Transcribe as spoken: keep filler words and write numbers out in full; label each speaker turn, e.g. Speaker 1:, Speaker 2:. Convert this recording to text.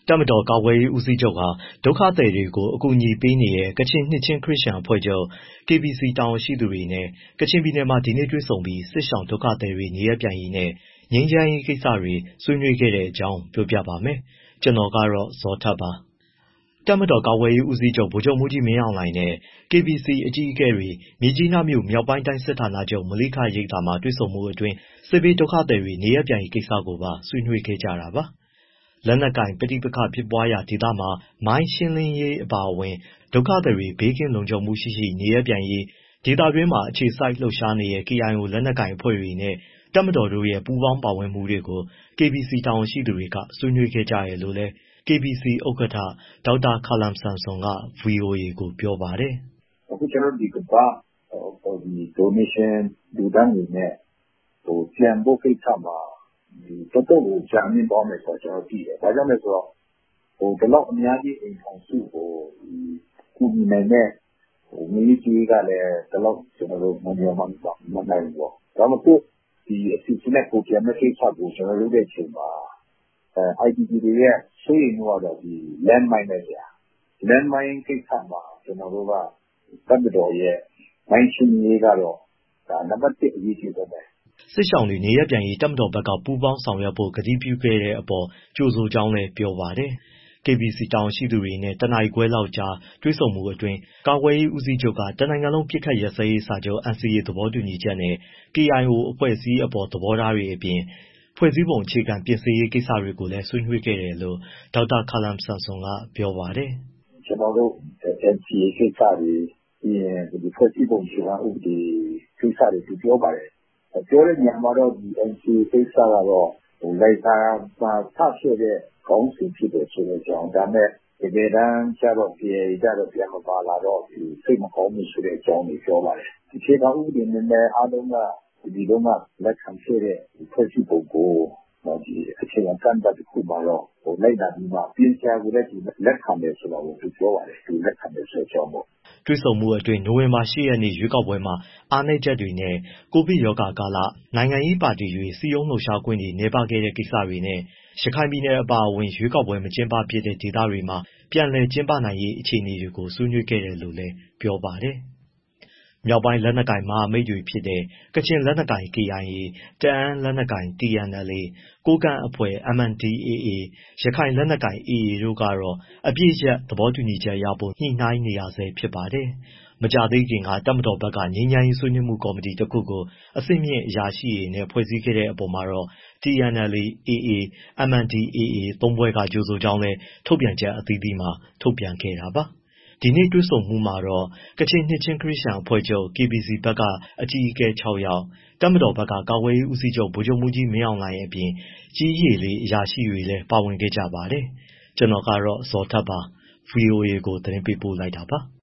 Speaker 1: တပ်မတော်ကာကွယ်ရေးဦးစီးချုပ်ဟာဒုက္ခသည်တွေကိုအကူအညီပေးနေတဲ့ကချင်နှစ်ချင်းခရစ်ယာန်အဖွဲ့ချုပ် ကေ ဘီ စီ တာဝန်ရှိသူတွေနဲ့ကချင်ပြည်နယ်မှာဒီနေ့တွေ့ဆုံပြီးစစ်ရှောင်ဒုက္ခသည်တွေနေရပ်ပြန်ရေးနဲ့ငြိမ်းချမ်းရေးကိစ္စတွေဆွေးနွေးခဲ့တဲ့အကြောင်းပြောပြပါမယ်။ ကျွန်တော်ကတော့ဇော်ထက်ပါ။ တပ်မတော်ကာကွယ်ရေးဦးစီးချုပ်ဗိုလ်ချုပ်မှူးကြီးမင်းအောင်လှိုင်နဲ့ ကေ ဘီ စီ အကြီးအကဲတွေ မြစ်ကြီးနားမြို့မြောက်ပိုင်းတိုင်းစစ်ဌာနချုပ် မလိခရိပ်သာမှာတွေ့ဆုံမှုအတွင်း စစ်ဘေးဒုက္ခသည်တွေနေရပ်ပြန်ရေးကိစ္စကိုပါဆွေးနွေးခဲ့ကြတာပါ။ လက်နက်ကိုင်ပဋိပက္ခဖြစ်ပွားရာဒေသမှာ မိုင်းရှင်းလင်းရေးအပါအဝင် ဒုက္ခသည်တွေဘေးကင်းလုံခြုံမှုရှိရှိနေရပ်ပြန်ရေး ဒေသတွင်းမှာအခြေစိုက်လှုပ်ရှားနေတဲ့ ကေအိုင်အို လက်နက်ကိုင်အဖွဲ့တွေနဲ့ တပ်မတော်တို့ရဲ့ပူးပေါင်းပါဝင်မှုတွေကို ကေ ဘီ စီ တာဝန်ရှိသူတွေကဆွေးနွေးခဲ့ကြတယ်လို့လည်း ကေ ဘီ စီ ဥက္ကဋ္ဌ ဒေါက်တာခါလမ်ဆမ်ဆွန်က ဗွီအိုအေကိုပြောပါတယ်။
Speaker 2: “အခုကျွန်တော်တို့ဒီကမ္ဘာ့ donation လှူဒါန်းငွေနဲ့ပြန်ဖို့ကိစ္စမှာတော်တော်ကိုကြာမြင့်သွားမယ်ဆိုတာကျွန်တော်သိတယ်။ ဘာကြောင့်လဲဆိုတော့ဒီလောက်အများကြီးအိမ်ထောင်စုကိုကူညီနိုင်တဲ့ငွေရေးကြေးရေးကလည်းဒီလောက်ကျွန်တော်တို့မမျှော်မှန်းမနိုင်ဘူးပေါ့။ ဒါပေမဲ့ကိုယ့်ဒီအစီအစဉ်နဲ့ကိုယ်ပြန်မဲ့ကိစ္စကိုကျွန်တော်လုပ်တဲ့အချိန်မှာအဲ အိုင်ဒီပီ တွေရဲ့စိုးရိမ်မှုကတော့ဒီ land mine ပဲဗျာ။ land mine ကိစ္စမှာကျွန်တော်တို့ကတပ်မတော်ရဲ့မိုင်းရှင်းလင်းရေးကတော့ဒါနံပါတ်တစ်အရေးကြီးဆုံးပဲ။
Speaker 1: ” စစ်ရှောင်တွေနေရပ်ပြန်ရေးတပ်မတော်ဘက်ကပူးပေါင်းဆောင်ရွက်ဖို့ကတိပြုခဲ့တဲ့အပေါ်ကြိုဆိုကြောင်းလည်းပြောပါတယ်။ ကေ ဘီ စီ တာဝန်ရှိသူတွေနဲ့တနာရီခွဲလောက်ကြာတွေ့ဆုံမှုအတွင်း ကာကွယ်ရေးဦးစီးချုပ်က တနိုင်ငံလုံးပစ်ခတ်ရပ်စဲရေးစာချုပ် အန် စီ အေ သဘောတူညီချက်နဲ့ ကေအိုင်အို အဖွဲ့အစည်းအပေါ်သဘောထားတွေအပြင် ဖွဲ့စည်းပုံအခြေခံပြင်ဆင်ရေးကိစ္စတွေကိုလည်းဆွေးနွေးခဲ့တယ်လို့ ဒေါက်တာခါလမ်ဆမ်ဆွန်ကပြောပါတယ်
Speaker 2: ။ “ကျွန်တော်တို့ အန် စီ အေ ကိစ္စတွေပြီးရင်ဖွဲ့စည်းပုံအခြေခံဥပဒေကိစ္စတွေသူပြောပါတယ်။ ပြောတဲ့နေရာမှာတော့ အန် စီ အေ ကိစ္စကတော့လိုင်ဇာမှာစထည့်တဲ့ခေါင်းစဉ်ဖြစ်တယ်ဆိုတဲ့အကြောင်း ဒါပေမဲ့တကယ်တမ်းကျတော့ ကေအိုင်အေ ကျတော့ပြန်မပါလာတော့စိတ်မကောင်းဘူးဆိုတဲ့အကြောင်းတွေပြောပါတယ်။ အခြေခံဥပဒေနဲ့လည်းအားလုံးကဒီတုန်းကလက်ခံခဲ့တဲ့ဖွဲ့စည်းပုံကိုဒီအခြေခံကန့်သတ်တစ်ခုမှာတော့လိုက်နာပြီးမှပြင်စရာကိုလည်းသူလက်ခံတယ်ဆိုတာကိုသူပြောပါတယ်။ သူလက်ခံတယ်ဆိုတဲ့အကြောင်းပေါ့။
Speaker 1: ” တွေ့ဆုံမှုအတွင်းနိုဝင်ဘာလ ၈ ရက်နေ့ရွေးကောက်ပွဲမှာအားနည်းချက်တွေနဲ့ ကိုဗစ်ရောဂါကာလ နိုင်ငံရေးပါတီတွေစည်းရုံးလှုပ်ရှားခွင့်တွေနည်းပါးခဲ့တဲ့ကိစ္စတွေနဲ့ ရခိုင်ပြည်နယ်အပါအဝင် ရွေးကောက်ပွဲမကျင်းပဖြစ်တဲ့ဒေသတွေမှာ ပြန်လည်ကျင်းပနိုင်ရေးအခြေအနေတွေကိုဆွေးနွေးခဲ့တယ်လို့လည်းပြောပါတယ်။ မြောက်ပိုင်းလက်နက်ကိုင်မဟာမိတ်တွေဖြစ်တဲ့ ကချင်လက်နက်ကိုင် ကေအိုင်အေ၊ တအာင်းလက်နက်ကိုင် တီအန်အယ်လ်အေ၊ ကိုးကန့်အဖွဲ့ အမ် အန် ဒီ အေးအေး၊ ရခိုင်လက်နက်ကိုင် အေအေ တို့ကတော့ အပစ်ရပ်သဘောတူညီချက်ရဖို့ညှိနှိုင်းနေရဆဲဖြစ်ပါတယ်။ မကြာသေးခင်ကတပ်မတော်ဘက်က ငြိမ်းချမ်းရေးဆွေးနွေးမှုကော်မတီတစ်ခုကို အဆင့်မြင့်အရာရှိတွေနဲ့ဖွဲ့စည်းခဲ့တဲ့အပေါ်မှာတော့ တီအန်အယ်လ်အေ၊ အေအေ၊ အမ် အန် ဒီ အေးအေး သုံးဖွဲ့ကကြိုဆိုကြောင်းလည်း ထုတ်ပြန်ချက်အသီးသီးမှာထုတ်ပြန်ခဲ့တာပါ။ ဒီနေ့တွေ့ဆုံမှုမှာတော့ ကချင်နှစ်ချင်းခရစ်ယာန်အဖွဲ့ချုပ် ကေ ဘီ စီ ဘက်ကအကြီးအကဲ ခြောက် ယောက်၊ တပ်မတော်ဘက်က ကာကွယ်ရေးဦးစီးချုပ် ဗိုလ်ချုပ်မှူးကြီးမင်းအောင်လှိုင်အပြင် ကြည်း၊ ရေ၊ လေအရာရှိတွေလည်းပါဝင်ခဲ့ကြပါတယ်။ ကျွန်တော်ကတော့ဇော်ထက်ပါ ဗွီအိုအေကိုသတင်းပေးပို့လိုက်တာပါ။